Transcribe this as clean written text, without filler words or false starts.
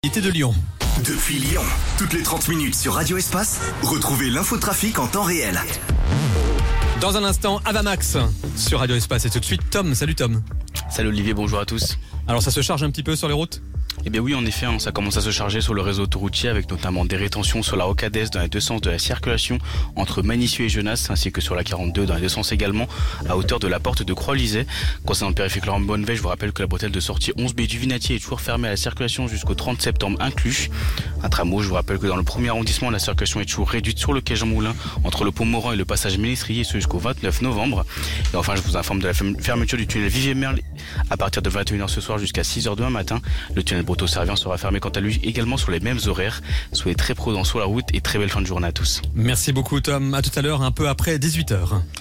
était de Lyon. Depuis Lyon, toutes les 30 minutes sur Radio Espace, retrouvez l'infotrafic en temps réel. Dans un instant, Avamax sur Radio Espace. Et tout de suite, Tom. Salut Tom. Salut Olivier, bonjour à tous. Alors ça se charge un petit peu sur les routes ? Eh bien oui, en effet, ça commence à se charger sur le réseau autoroutier avec notamment des rétentions sur la rocade dans les deux sens de la circulation entre Magny-Cieux et Genasse, ainsi que sur la 42 dans les deux sens également, à hauteur de la porte de Croix-Lizet. Concernant le périphérique Laurent-Bonneveille, je vous rappelle que la bretelle de sortie 11B du Vinatier est toujours fermée à la circulation jusqu'au 30 septembre inclus. Un tramway, je vous rappelle que dans le premier arrondissement, la circulation est toujours réduite sur le quai Jean Moulin entre le pont Morand et le passage Ménestrier, ce jusqu'au 29 novembre. Et enfin, je vous informe de la fermeture du tunnel Vivier-Merle à partir de 21h ce soir jusqu'à 6h demain matin. Le tunnel Brotteaux-Servien sera fermé quant à lui également sur les mêmes horaires. Soyez très prudents sur la route et très belle fin de journée à tous. Merci beaucoup Tom. À tout à l'heure, un peu après 18h.